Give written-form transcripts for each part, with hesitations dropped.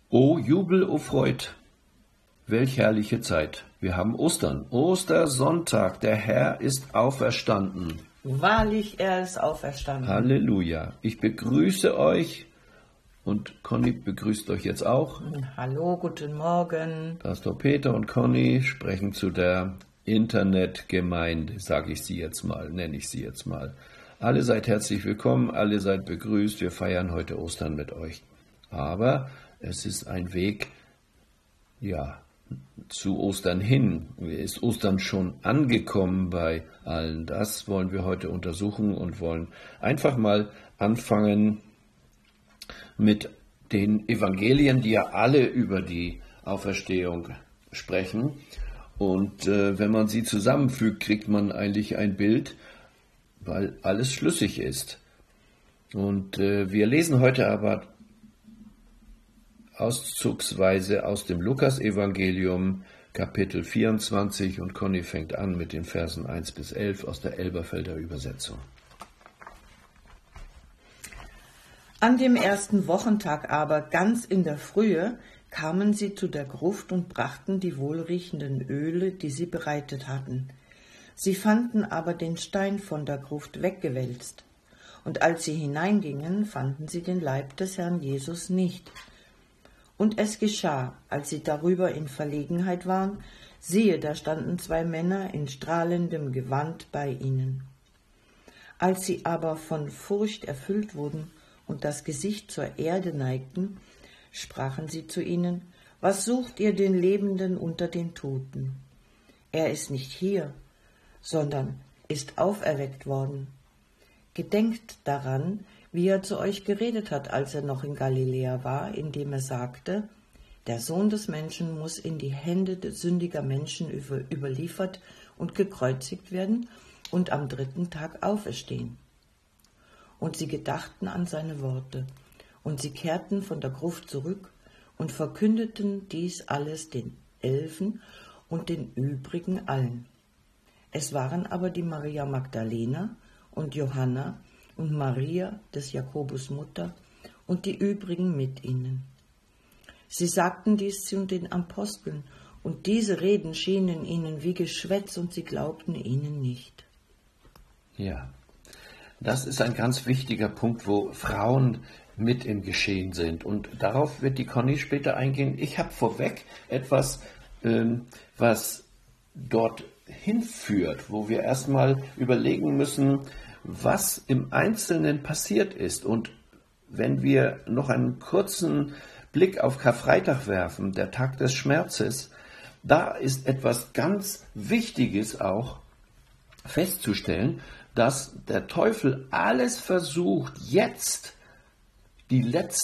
O Jubel, o Freud, welch herrliche Zeit. Wir haben Ostern, Ostersonntag, der Herr ist auferstanden. Wahrlich, er ist auferstanden. Halleluja. Ich begrüße euch und Conny begrüßt euch jetzt auch. Hallo, guten Morgen. Pastor Peter und Conny sprechen zu der Internetgemeinde, nenne ich sie jetzt mal. Alle seid herzlich willkommen, alle seid begrüßt. Wir feiern heute Ostern mit euch. Aber es ist ein Weg, zu Ostern hin. Ist Ostern schon angekommen bei allen? Das wollen wir heute untersuchen und wollen einfach mal anfangen mit den Evangelien, die ja alle über die Auferstehung sprechen. Und wenn man sie zusammenfügt, kriegt man eigentlich ein Bild, weil alles schlüssig ist. Und wir lesen heute aber auszugsweise aus dem Lukas-Evangelium, Kapitel 24, und Conny fängt an mit den Versen 1 bis 11 aus der Elberfelder Übersetzung. An dem ersten Wochentag aber, ganz in der Frühe, kamen sie zu der Gruft und brachten die wohlriechenden Öle, die sie bereitet hatten. Sie fanden aber den Stein von der Gruft weggewälzt. Und als sie hineingingen, fanden sie den Leib des Herrn Jesus nicht. Und es geschah, als sie darüber in Verlegenheit waren, siehe, da standen zwei Männer in strahlendem Gewand bei ihnen. Als sie aber von Furcht erfüllt wurden und das Gesicht zur Erde neigten, sprachen sie zu ihnen: Was sucht ihr den Lebenden unter den Toten? Er ist nicht hier, sondern ist auferweckt worden. Gedenkt daran, wie er zu euch geredet hat, als er noch in Galiläa war, indem er sagte: Der Sohn des Menschen muss in die Hände sündiger Menschen überliefert und gekreuzigt werden und am dritten Tag auferstehen. Und sie gedachten an seine Worte, und sie kehrten von der Gruft zurück und verkündeten dies alles den 11 und den übrigen allen. Es waren aber die Maria Magdalena und Johanna und Maria, des Jakobus Mutter, und die übrigen mit ihnen. Sie sagten dies zu den Aposteln, und diese Reden schienen ihnen wie Geschwätz, und sie glaubten ihnen nicht. Ja, das ist ein ganz wichtiger Punkt, wo Frauen mit im Geschehen sind. Und darauf wird die Conny später eingehen. Ich habe vorweg etwas, was dort hinführt, wo wir erstmal überlegen müssen, was im Einzelnen passiert ist. Und wenn wir noch einen kurzen Blick auf Karfreitag werfen, der Tag des Schmerzes, da ist etwas ganz Wichtiges auch festzustellen, dass der Teufel alles versucht, jetzt den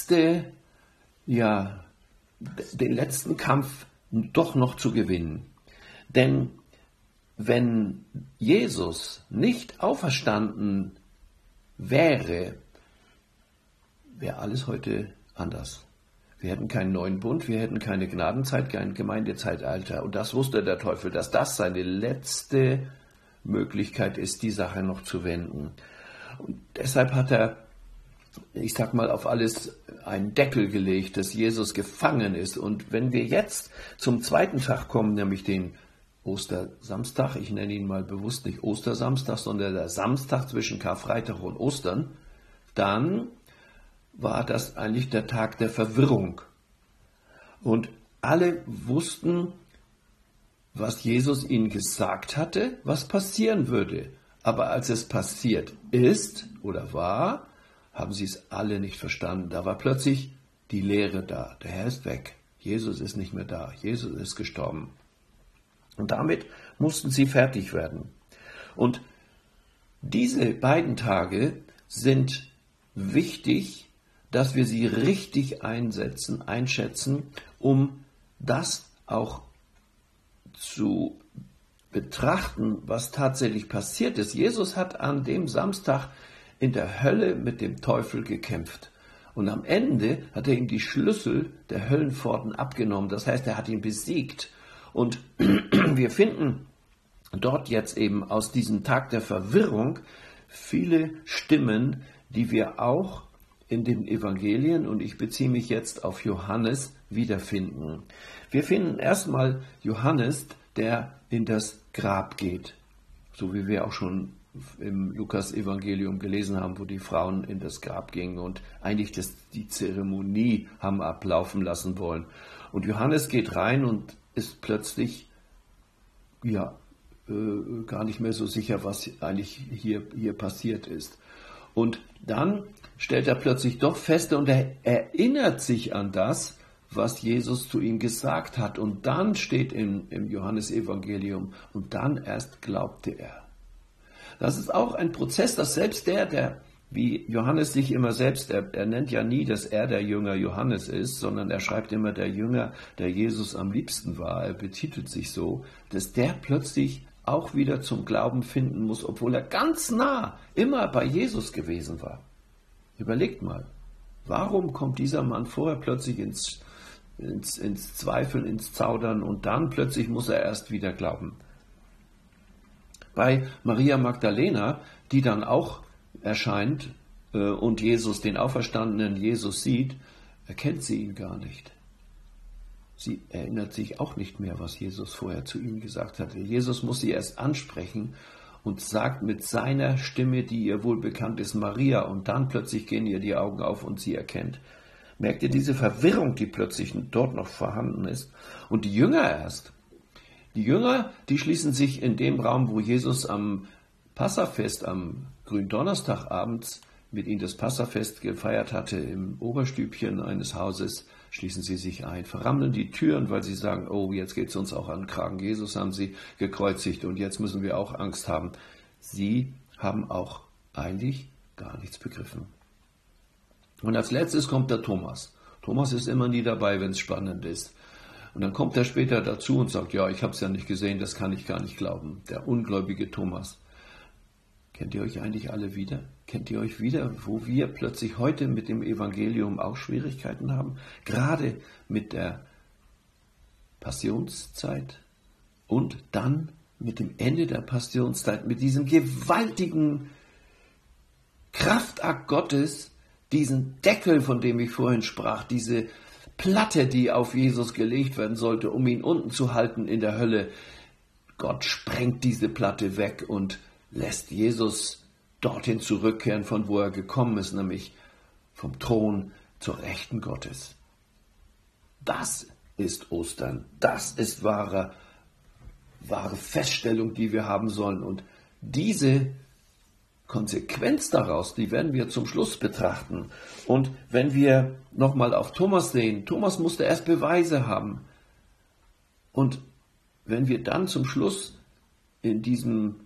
letzten Kampf doch noch zu gewinnen. Denn wenn Jesus nicht auferstanden wäre, wäre alles heute anders. Wir hätten keinen neuen Bund, wir hätten keine Gnadenzeit, kein Gemeindezeitalter. Und das wusste der Teufel, dass das seine letzte Möglichkeit ist, die Sache noch zu wenden. Und deshalb hat er, auf alles einen Deckel gelegt, dass Jesus gefangen ist. Und wenn wir jetzt zum zweiten Tag kommen, nämlich den Ostersamstag, ich nenne ihn mal bewusst nicht Ostersamstag, sondern der Samstag zwischen Karfreitag und Ostern, dann war das eigentlich der Tag der Verwirrung. Und alle wussten, was Jesus ihnen gesagt hatte, was passieren würde. Aber als es passiert ist oder war, haben sie es alle nicht verstanden. Da war plötzlich die Leere da. Der Herr ist weg. Jesus ist nicht mehr da. Jesus ist gestorben. Und damit mussten sie fertig werden. Und diese beiden Tage sind wichtig, dass wir sie richtig einschätzen, um das auch zu betrachten, was tatsächlich passiert ist. Jesus hat an dem Samstag in der Hölle mit dem Teufel gekämpft. Und am Ende hat er ihm die Schlüssel der Höllenpforten abgenommen. Das heißt, er hat ihn besiegt. Und wir finden dort jetzt eben aus diesem Tag der Verwirrung viele Stimmen, die wir auch in den Evangelien, und ich beziehe mich jetzt auf Johannes, wiederfinden. Wir finden erstmal Johannes, der in das Grab geht, so wie wir auch schon im Lukas-Evangelium gelesen haben, wo die Frauen in das Grab gingen und eigentlich die Zeremonie haben ablaufen lassen wollen. Und Johannes geht rein und ist plötzlich gar nicht mehr so sicher, was eigentlich hier passiert ist. Und dann stellt er plötzlich doch fest und er erinnert sich an das, was Jesus zu ihm gesagt hat. Und dann steht im Johannesevangelium, und dann erst glaubte er. Das ist auch ein Prozess, dass selbst der wie Johannes sich immer selbst, er nennt ja nie, dass er der Jünger Johannes ist, sondern er schreibt immer der Jünger, der Jesus am liebsten war. Er betitelt sich so, dass der plötzlich auch wieder zum Glauben finden muss, obwohl er ganz nah immer bei Jesus gewesen war. Überlegt mal, warum kommt dieser Mann vorher plötzlich ins Zweifeln, ins Zaudern, und dann plötzlich muss er erst wieder glauben? Bei Maria Magdalena, die dann auch erscheint und den auferstandenen Jesus sieht, erkennt sie ihn gar nicht. Sie erinnert sich auch nicht mehr, was Jesus vorher zu ihm gesagt hatte. Jesus muss sie erst ansprechen und sagt mit seiner Stimme, die ihr wohl bekannt ist, Maria, und dann plötzlich gehen ihr die Augen auf und sie erkennt. Merkt ihr diese Verwirrung, die plötzlich dort noch vorhanden ist? Und die Jünger erst. Die Jünger, die schließen sich in dem Raum, wo Jesus am Passafest, am Gründonnerstag abends mit ihnen das Passafest gefeiert hatte, im Oberstübchen eines Hauses, schließen sie sich ein, verrammeln die Türen, weil sie sagen, oh, jetzt geht es uns auch an den Kragen. Jesus haben sie gekreuzigt und jetzt müssen wir auch Angst haben. Sie haben auch eigentlich gar nichts begriffen. Und als letztes kommt der Thomas. Thomas ist immer nie dabei, wenn es spannend ist. Und dann kommt er später dazu und sagt, ja, ich habe es ja nicht gesehen, das kann ich gar nicht glauben. Der ungläubige Thomas. Kennt ihr euch eigentlich alle wieder? Kennt ihr euch wieder, wo wir plötzlich heute mit dem Evangelium auch Schwierigkeiten haben? Gerade mit der Passionszeit und dann mit dem Ende der Passionszeit, mit diesem gewaltigen Kraftakt Gottes, diesen Deckel, von dem ich vorhin sprach, diese Platte, die auf Jesus gelegt werden sollte, um ihn unten zu halten in der Hölle. Gott sprengt diese Platte weg und lässt Jesus dorthin zurückkehren, von wo er gekommen ist, nämlich vom Thron zur Rechten Gottes. Das ist Ostern. Das ist wahre Feststellung, die wir haben sollen. Und diese Konsequenz daraus, die werden wir zum Schluss betrachten. Und wenn wir nochmal auf Thomas sehen, Thomas musste erst Beweise haben. Und wenn wir dann zum Schluss in diesen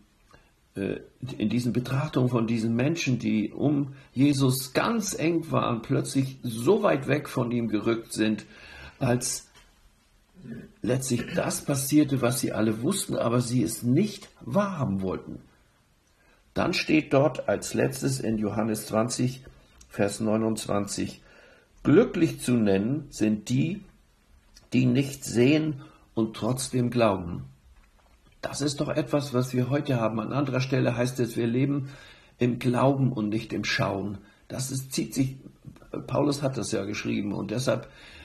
Betrachtungen von diesen Menschen, die um Jesus ganz eng waren, plötzlich so weit weg von ihm gerückt sind, als letztlich das passierte, was sie alle wussten, aber sie es nicht wahrhaben wollten. Dann steht dort als letztes in Johannes 20, Vers 29, glücklich zu nennen sind die, die nicht sehen und trotzdem glauben. Das ist doch etwas, was wir heute haben. An anderer Stelle heißt es, wir leben im Glauben und nicht im Schauen. Zieht sich, Paulus hat das ja geschrieben, und deshalb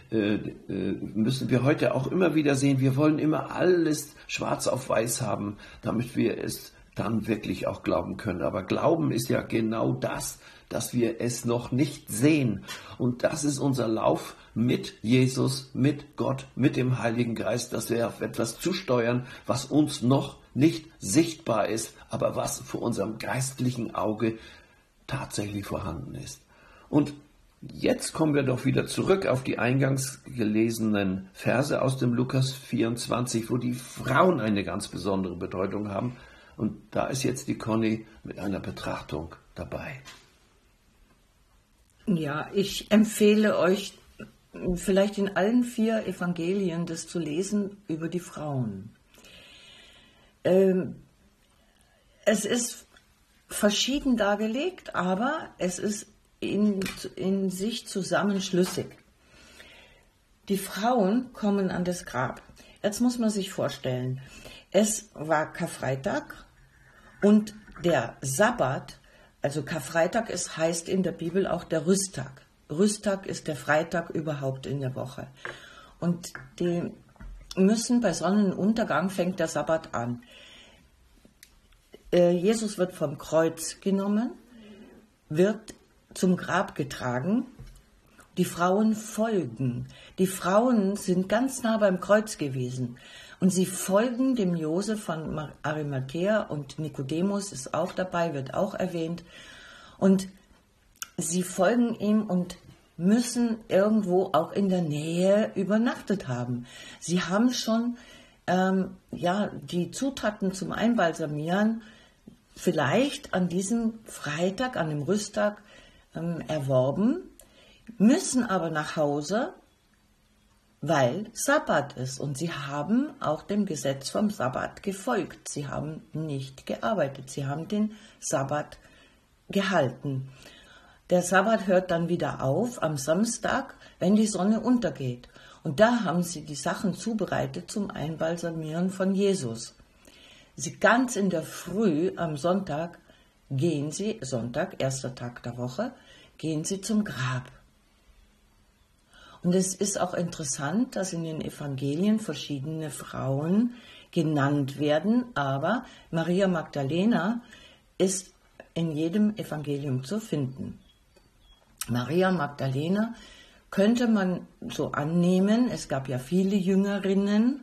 müssen wir heute auch immer wieder sehen, wir wollen immer alles schwarz auf weiß haben, damit wir es dann wirklich auch glauben können. Aber Glauben ist ja genau das, dass wir es noch nicht sehen. Und das ist unser Lauf mit Jesus, mit Gott, mit dem Heiligen Geist, dass wir auf etwas zusteuern, was uns noch nicht sichtbar ist, aber was vor unserem geistlichen Auge tatsächlich vorhanden ist. Und jetzt kommen wir doch wieder zurück auf die eingangs gelesenen Verse aus dem Lukas 24, wo die Frauen eine ganz besondere Bedeutung haben. Und da ist jetzt die Conny mit einer Betrachtung dabei. Ja, ich empfehle euch vielleicht in allen 4 Evangelien das zu lesen über die Frauen. Es ist verschieden dargelegt, aber es ist in sich zusammenschlüssig. Die Frauen kommen an das Grab. Jetzt muss man sich vorstellen, es war Karfreitag und der Sabbat, Also Karfreitag heißt in der Bibel auch der Rüsttag. Rüsttag ist der Freitag überhaupt in der Woche. Und die müssen bei Sonnenuntergang fängt der Sabbat an. Jesus wird vom Kreuz genommen, wird zum Grab getragen. Die Frauen folgen. Die Frauen sind ganz nah beim Kreuz gewesen. Und sie folgen dem Josef von Arimathäa, und Nikodemus ist auch dabei, wird auch erwähnt. Und sie folgen ihm und müssen irgendwo auch in der Nähe übernachtet haben. Sie haben schon die Zutaten zum Einbalsamieren vielleicht an diesem Freitag, an dem Rüsttag erworben, müssen aber nach Hause, weil Sabbat ist. Und sie haben auch dem Gesetz vom Sabbat gefolgt. Sie haben nicht gearbeitet. Sie haben den Sabbat gehalten. Der Sabbat hört dann wieder auf am Samstag, wenn die Sonne untergeht. Und da haben sie die Sachen zubereitet zum Einbalsamieren von Jesus. Sie ganz in der Früh am Sonntag gehen sie, Sonntag, erster Tag der Woche, gehen sie zum Grab. Und es ist auch interessant, dass in den Evangelien verschiedene Frauen genannt werden, aber Maria Magdalena ist in jedem Evangelium zu finden. Maria Magdalena könnte man so annehmen, es gab ja viele Jüngerinnen,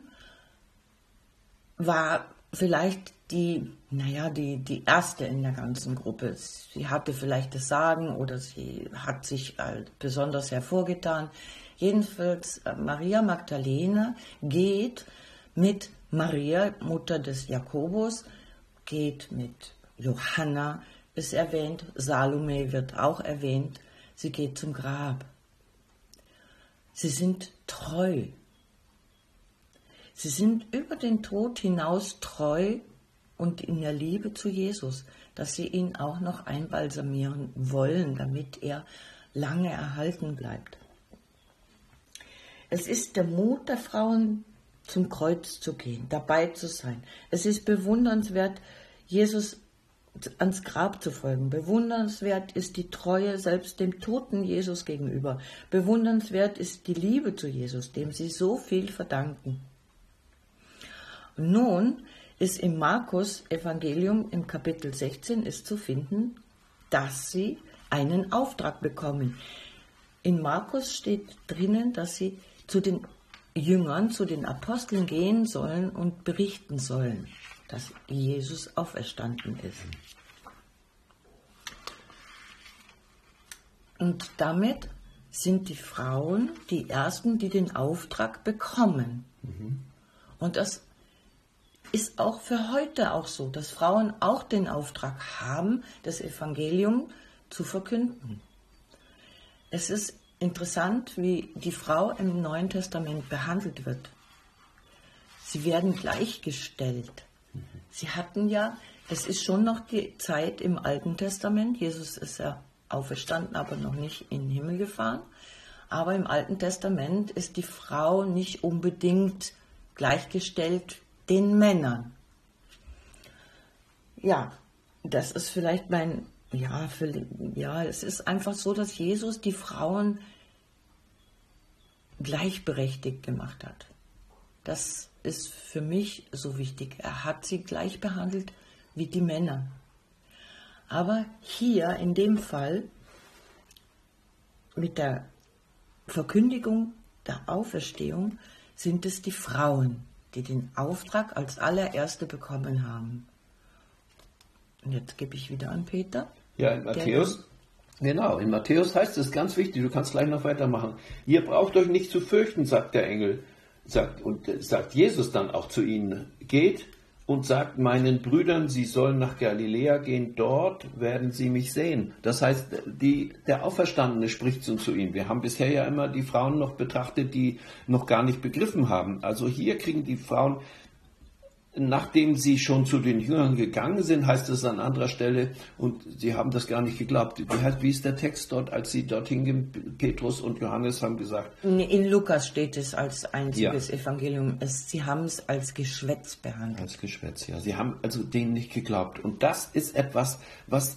war vielleicht die erste in der ganzen Gruppe. Sie hatte vielleicht das Sagen oder sie hat sich besonders hervorgetan. Jedenfalls Maria Magdalena geht mit Maria, Mutter des Jakobus, geht mit Johanna, ist erwähnt, Salome wird auch erwähnt. Sie geht zum Grab. Sie sind treu. Sie sind über den Tod hinaus treu und in der Liebe zu Jesus, dass sie ihn auch noch einbalsamieren wollen, damit er lange erhalten bleibt. Es ist der Mut der Frauen, zum Kreuz zu gehen, dabei zu sein. Es ist bewundernswert, Jesus ans Grab zu folgen. Bewundernswert ist die Treue selbst dem toten Jesus gegenüber. Bewundernswert ist die Liebe zu Jesus, dem sie so viel verdanken. Und nun ist im Markus-Evangelium im Kapitel 16 ist zu finden, dass sie einen Auftrag bekommen. In Markus steht drinnen, dass sie zu den Jüngern, zu den Aposteln gehen sollen und berichten sollen, dass Jesus auferstanden ist. Und damit sind die Frauen die Ersten, die den Auftrag bekommen. Und das ist auch für heute auch so, dass Frauen auch den Auftrag haben, das Evangelium zu verkünden. Es ist interessant, wie die Frau im Neuen Testament behandelt wird. Sie werden gleichgestellt. Sie hatten ja, es ist schon noch die Zeit im Alten Testament, Jesus ist ja auferstanden, aber noch nicht in den Himmel gefahren. Aber im Alten Testament ist die Frau nicht unbedingt gleichgestellt den Männern. Ja, das ist vielleicht es ist einfach so, dass Jesus die Frauen gleichberechtigt gemacht hat. Das ist für mich so wichtig. Er hat sie gleich behandelt wie die Männer. Aber hier in dem Fall mit der Verkündigung der Auferstehung sind es die Frauen, die den Auftrag als allererste bekommen haben. Und jetzt gebe ich wieder an Peter. Ja, in Matthäus, genau, in Matthäus heißt es ganz wichtig, du kannst gleich noch weitermachen. Ihr braucht euch nicht zu fürchten, sagt der Engel, sagt Jesus dann auch zu ihnen, geht und sagt meinen Brüdern, sie sollen nach Galiläa gehen, dort werden sie mich sehen. Das heißt, der Auferstandene spricht zu ihnen. Wir haben bisher ja immer die Frauen noch betrachtet, die noch gar nicht begriffen haben. Also hier kriegen die Frauen, nachdem sie schon zu den Jüngern gegangen sind, heißt es an anderer Stelle, und sie haben das gar nicht geglaubt. Wie ist der Text dort, als sie dorthin gingen? Petrus und Johannes haben gesagt. In Lukas steht es als einziges Evangelium. Sie haben es als Geschwätz behandelt. Als Geschwätz, ja. Sie haben also denen nicht geglaubt. Und das ist etwas, was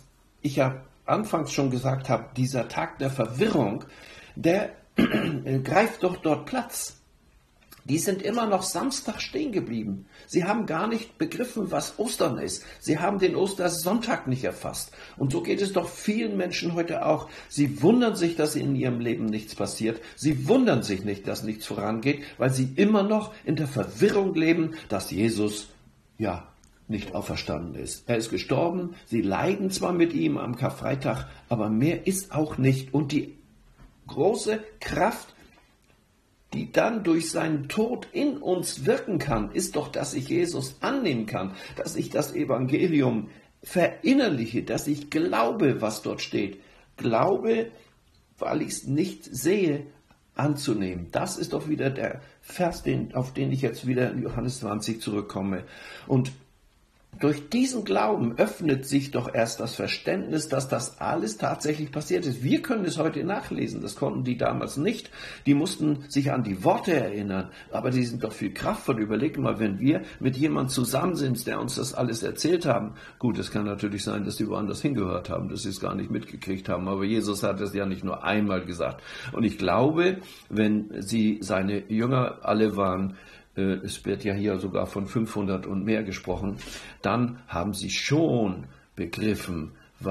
ich ja anfangs schon gesagt habe, dieser Tag der Verwirrung, der greift doch dort Platz. Die sind immer noch Samstag stehen geblieben. Sie haben gar nicht begriffen, was Ostern ist. Sie haben den Ostersonntag nicht erfasst. Und so geht es doch vielen Menschen heute auch. Sie wundern sich, dass in ihrem Leben nichts passiert. Sie wundern sich nicht, dass nichts vorangeht, weil sie immer noch in der Verwirrung leben, dass Jesus, nicht auferstanden ist. Er ist gestorben. Sie leiden zwar mit ihm am Karfreitag, aber mehr ist auch nicht. Und die große Kraft, die dann durch seinen Tod in uns wirken kann, ist doch, dass ich Jesus annehmen kann, dass ich das Evangelium verinnerliche, dass ich glaube, was dort steht. Glaube, weil ich es nicht sehe, anzunehmen. Das ist doch wieder der Vers, auf den ich jetzt wieder in Johannes 20 zurückkomme. Und durch diesen Glauben öffnet sich doch erst das Verständnis, dass das alles tatsächlich passiert ist. Wir können es heute nachlesen, das konnten die damals nicht. Die mussten sich an die Worte erinnern, aber die sind doch viel kraftvoll. Überlegt mal, wenn wir mit jemandem zusammen sind, der uns das alles erzählt haben. Gut, es kann natürlich sein, dass die woanders hingehört haben, dass sie es gar nicht mitgekriegt haben, aber Jesus hat es ja nicht nur einmal gesagt. Und ich glaube, wenn sie seine Jünger alle waren, es wird ja hier sogar von 500 und mehr gesprochen, dann haben sie schon begriffen,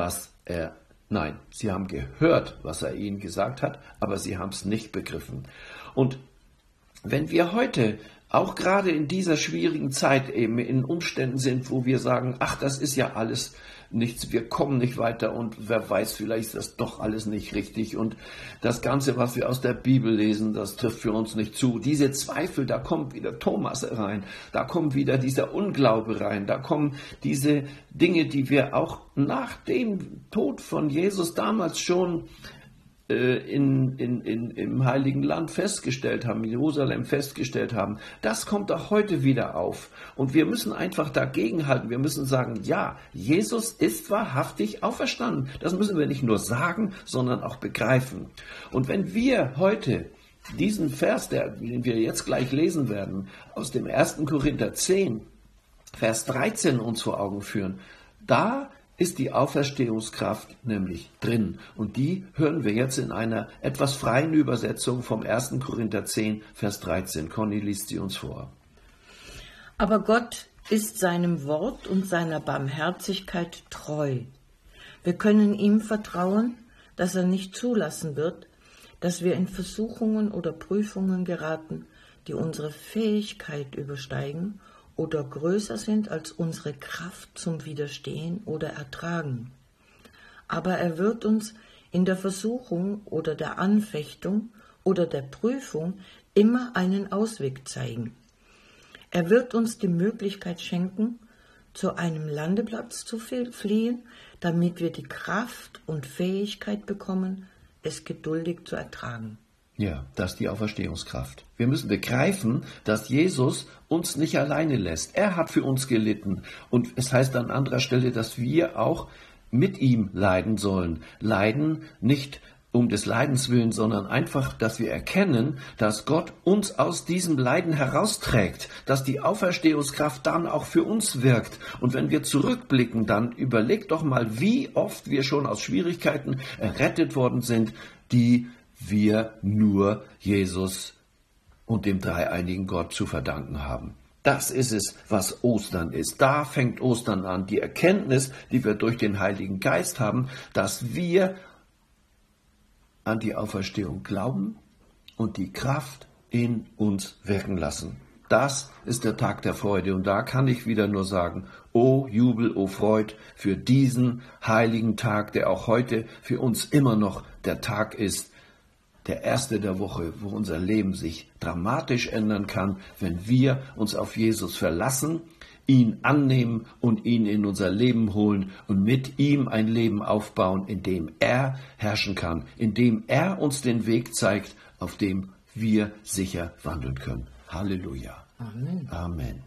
sie haben gehört, was er ihnen gesagt hat, aber sie haben es nicht begriffen. Und wenn wir heute auch gerade in dieser schwierigen Zeit eben in Umständen sind, wo wir sagen, ach, das ist ja alles nichts, wir kommen nicht weiter und wer weiß, vielleicht ist das doch alles nicht richtig und das Ganze, was wir aus der Bibel lesen, das trifft für uns nicht zu. Diese Zweifel, da kommt wieder Thomas rein, da kommt wieder dieser Unglaube rein, da kommen diese Dinge, die wir auch nach dem Tod von Jesus damals schon im Heiligen Land festgestellt haben, in Jerusalem festgestellt haben, das kommt auch heute wieder auf. Und wir müssen einfach dagegenhalten. Wir müssen sagen, ja, Jesus ist wahrhaftig auferstanden. Das müssen wir nicht nur sagen, sondern auch begreifen. Und wenn wir heute diesen Vers, den wir jetzt gleich lesen werden, aus dem 1. Korinther 10, Vers 13 uns vor Augen führen, da ist die Auferstehungskraft nämlich drin. Und die hören wir jetzt in einer etwas freien Übersetzung vom 1. Korinther 10, Vers 13. Conny liest sie uns vor. Aber Gott ist seinem Wort und seiner Barmherzigkeit treu. Wir können ihm vertrauen, dass er nicht zulassen wird, dass wir in Versuchungen oder Prüfungen geraten, die unsere Fähigkeit übersteigen oder größer sind als unsere Kraft zum Widerstehen oder Ertragen. Aber er wird uns in der Versuchung oder der Anfechtung oder der Prüfung immer einen Ausweg zeigen. Er wird uns die Möglichkeit schenken, zu einem Landeplatz zu fliehen, damit wir die Kraft und Fähigkeit bekommen, es geduldig zu ertragen. Ja, das ist die Auferstehungskraft. Wir müssen begreifen, dass Jesus uns nicht alleine lässt. Er hat für uns gelitten. Und es heißt an anderer Stelle, dass wir auch mit ihm leiden sollen. Leiden nicht um des Leidens willen, sondern einfach, dass wir erkennen, dass Gott uns aus diesem Leiden herausträgt, dass die Auferstehungskraft dann auch für uns wirkt. Und wenn wir zurückblicken, dann überlegt doch mal, wie oft wir schon aus Schwierigkeiten errettet worden sind, die wir nur Jesus und dem dreieinigen Gott zu verdanken haben. Das ist es, was Ostern ist. Da fängt Ostern an. Die Erkenntnis, die wir durch den Heiligen Geist haben, dass wir an die Auferstehung glauben und die Kraft in uns wirken lassen. Das ist der Tag der Freude. Und da kann ich wieder nur sagen, o Jubel, o Freud für diesen heiligen Tag, der auch heute für uns immer noch der Tag ist, der erste der Woche, wo unser Leben sich dramatisch ändern kann, wenn wir uns auf Jesus verlassen, ihn annehmen und ihn in unser Leben holen und mit ihm ein Leben aufbauen, in dem er herrschen kann, in dem er uns den Weg zeigt, auf dem wir sicher wandeln können. Halleluja. Amen. Amen.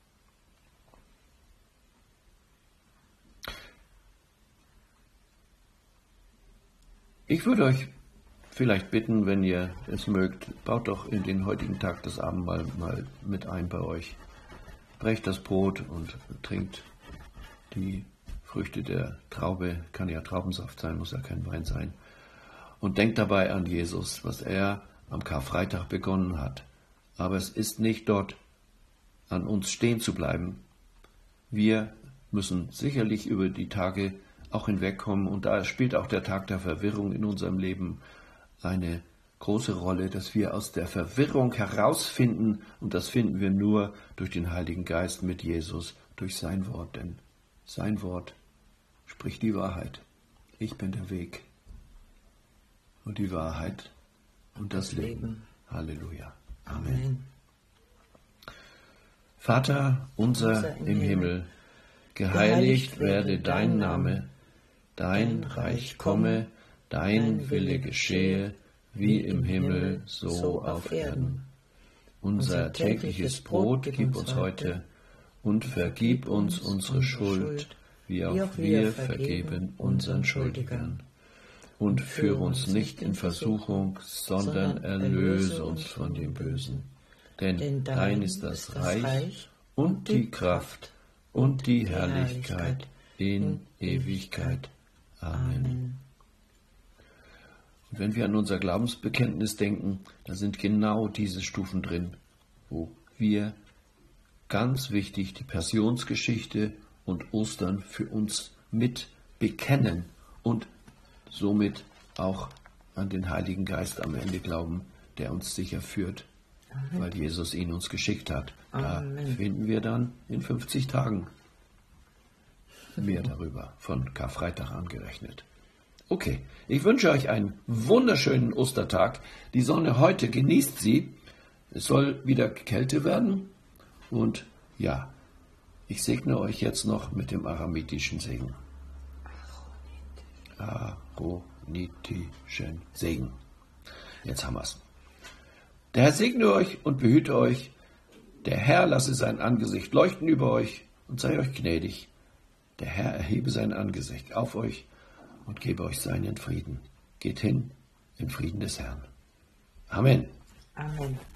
Ich würde euch vielleicht bitten, wenn ihr es mögt, baut doch in den heutigen Tag das Abendmahl mal mit ein bei euch. Brecht das Brot und trinkt die Früchte der Traube, kann ja Traubensaft sein, muss ja kein Wein sein. Und denkt dabei an Jesus, was er am Karfreitag begonnen hat. Aber es ist nicht dort an uns stehen zu bleiben. Wir müssen sicherlich über die Tage auch hinwegkommen und da spielt auch der Tag der Verwirrung in unserem Leben eine große Rolle, dass wir aus der Verwirrung herausfinden und das finden wir nur durch den Heiligen Geist mit Jesus, durch sein Wort, denn sein Wort spricht die Wahrheit. Ich bin der Weg und die Wahrheit und das Leben. Halleluja. Amen. Vater unser im Himmel, geheiligt werde dein Name, dein Reich komme, dein Wille geschehe, wie im Himmel, so auf Erden. Unser tägliches Brot gib uns heute und vergib uns unsere Schuld, wie auch wir vergeben unseren Schuldigern. Und führe uns nicht in Versuchung, sondern erlöse uns von dem Bösen. Denn dein ist das Reich und die Kraft und die Herrlichkeit in Ewigkeit. Amen. Und wenn wir an unser Glaubensbekenntnis denken, da sind genau diese Stufen drin, wo wir ganz wichtig die Passionsgeschichte und Ostern für uns mit bekennen und somit auch an den Heiligen Geist am Ende glauben, der uns sicher führt, weil Jesus ihn uns geschickt hat. Da finden wir dann in 50 Tagen mehr darüber, von Karfreitag angerechnet. Okay, ich wünsche euch einen wunderschönen Ostertag. Die Sonne heute, genießt sie. Es soll wieder Kälte werden. Und ja, ich segne euch jetzt noch mit dem aramitischen Segen. Aaronitischen Segen. Jetzt haben wir es. Der Herr segne euch und behüte euch. Der Herr lasse sein Angesicht leuchten über euch und sei euch gnädig. Der Herr erhebe sein Angesicht auf euch und gebe euch seinen Frieden. Geht hin im Frieden des Herrn. Amen. Amen.